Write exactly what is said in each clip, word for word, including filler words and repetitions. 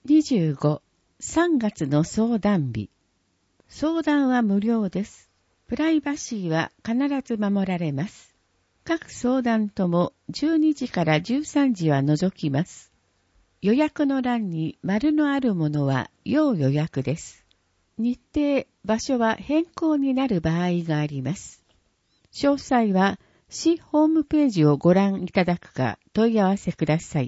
にじゅうご、さんがつの相談日。相談は無料です。プライバシーは必ず守られます。各相談ともじゅうにじからじゅうさんじは除きます。予約の欄に丸のあるものは要予約です。日程、場所は変更になる場合があります。詳細は市ホームページをご覧いただくか問い合わせください。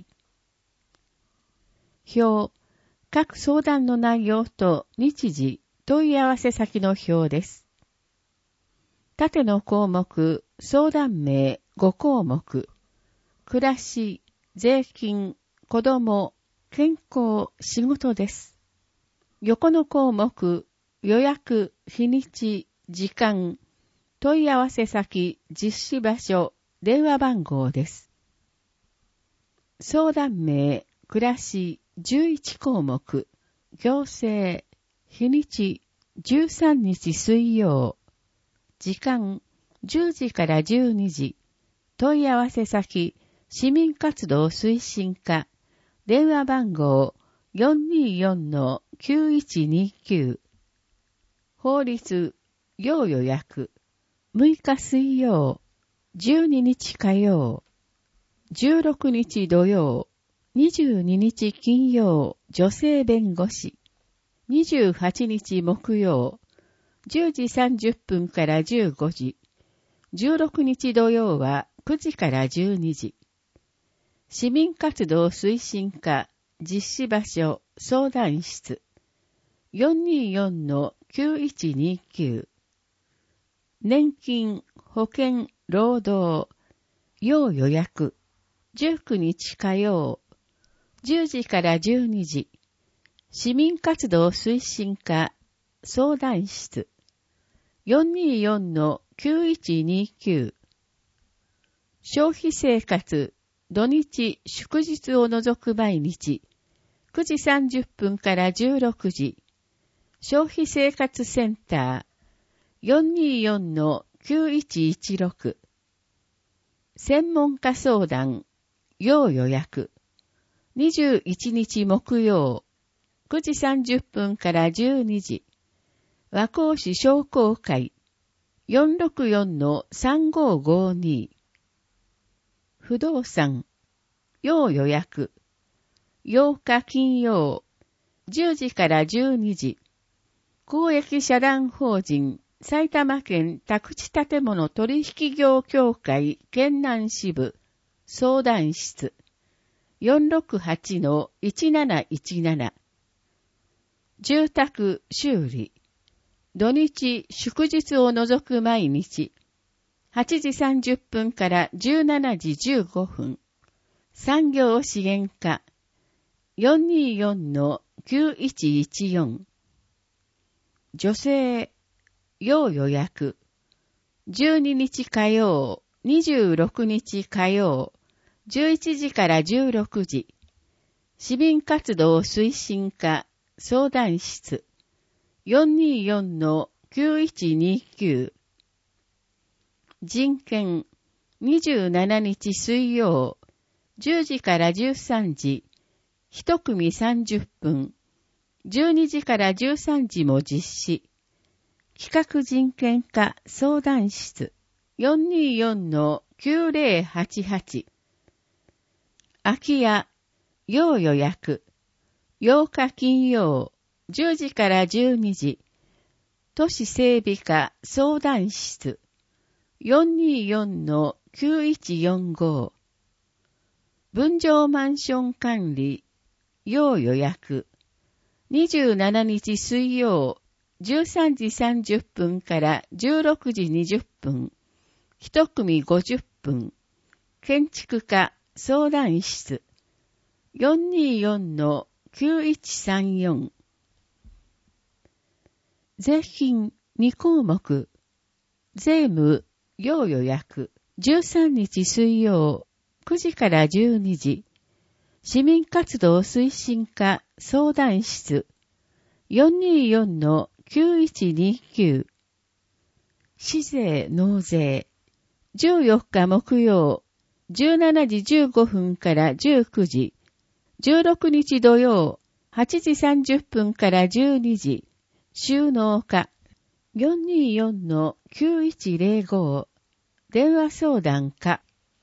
表、各相談の内容と日時、問い合わせ先の表です。縦の項目、相談名ごこうもく、暮らし、税金、子供、健康、仕事です。横の項目、予約、日にち、時間、問い合わせ先、実施場所、電話番号です。相談名、暮らし、じゅういちこうもく、行政、日にち、じゅうさんにち水曜、時間、じゅうじからじゅうにじ、問い合わせ先、市民活動推進課、電話番号 よんにーよんのきゅういちにきゅう、法律、要予約、むいか水曜、じゅうににち火曜、じゅうろくにち土曜、にじゅうににち金曜、女性弁護士、にじゅうはちにち木曜、じゅうじさんじゅっぷんからじゅうごじ、じゅうろくにち土曜はくじからじゅうにじ、市民活動推進課、実施場所、相談室、よんにーよんのきゅういちにきゅう、年金、保険、労働、要予約、じゅうくにち火曜、じゅうじからじゅうにじ、市民活動推進課、相談室、よんにーよんのきゅういちにきゅう、消費生活、土日、祝日を除く毎日、くじさんじゅっぷんからじゅうろくじ、消費生活センター、よんにーよんのきゅういちいちろく、専門家相談、要予約、にじゅういちにち木曜、くじさんじゅっぷんからじゅうにじ、和光市商工会、よんろくよんのさんごーごーに、不動産、要予約、ようか金曜、じゅうじからじゅうにじ、公益社団法人、埼玉県宅地建物取引業協会県南支部、相談室、よんろくはちのいちなないちなな、住宅修理、土日祝日を除く毎日、はちじさんじゅっぷんからじゅうしちじじゅうごふん、産業資源課、よんにーよんのきゅういちいちよん、女性、要予約、じゅうににち火曜、にじゅうろくにち火曜、じゅういちじからじゅうろくじ、市民活動推進課、相談室、よんにーよんのきゅういちにきゅう、人権、にじゅうしちにち水曜、じゅうじからじゅうさんじ、一組さんじゅっぷん、じゅうにじからじゅうさんじも実施、企画人権課相談室、よんにーよんのきゅうぜろはちはち、空き家、要予約、ようか金曜、じゅうじからじゅうにじ、都市整備課相談室、よんにーよんのきゅういちよんご、分譲マンション管理、要予約、にじゅうしちにち水曜、じゅうさんじさんじゅっぷんからじゅうろくじにじゅっぷん、一組ごじゅっぷん、建築課相談室、よんにーよんのきゅういちさんよん、税金にこうもく、税務要予約、じゅうさんにち水曜、くじからじゅうにじ、市民活動推進課相談室、よんにーよんのきゅういちにきゅう、市税納税、じゅうよっか木曜、じゅうしちじじゅうごふんからじゅうくじ、じゅうろくにち土曜、 はちじさんじゅっぷんからじゅうにじ、収納課 よんにーよんのきゅういちゼロご 電話相談課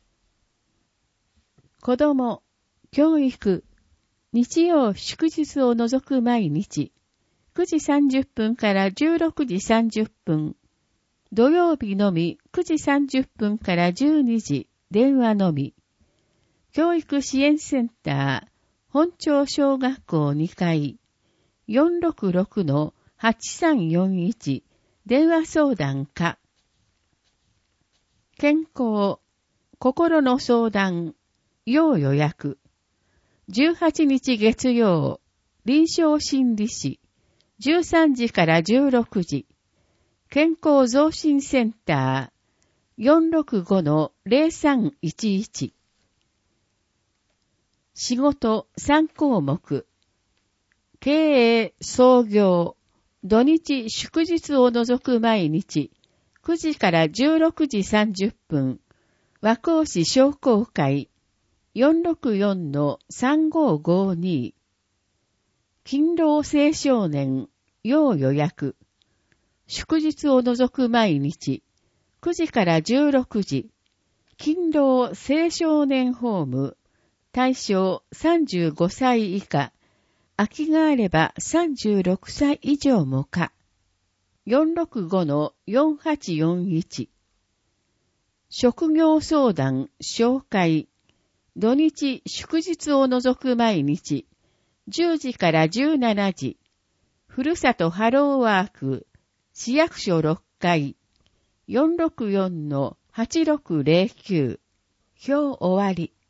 子供、教育、日曜祝日を除く毎日くじさんじゅっぷんからじゅうろくじさんじゅっぷん土曜日のみくじさんじゅっぷんからじゅうにじ電話のみ教育支援センター本町小学校にかい よんろくろくのはちさんよんいち 電話相談課健康、心の相談、要予約じゅうはちにち月曜臨床心理士じゅうさんじからじゅうろくじ健康増進センター よんろくごのゼロさんいちいち仕事さんこうもく経営創業土日祝日を除く毎日くじからじゅうろくじさんじゅっぷん和光市商工会 よんろくよんのさんごごに 勤労青少年要予約祝日を除く毎日くじからじゅうろくじ勤労青少年ホーム対象さんじゅうごさい以下空きがあればさんじゅうろくさい以上もか よんろくごのよんはちよんいち 職業相談紹介土日祝日を除く毎日じゅうじからじゅうしちじふるさとハローワーク市役所ろっかい よんろくよんのはちろくゼロきゅう 表終わり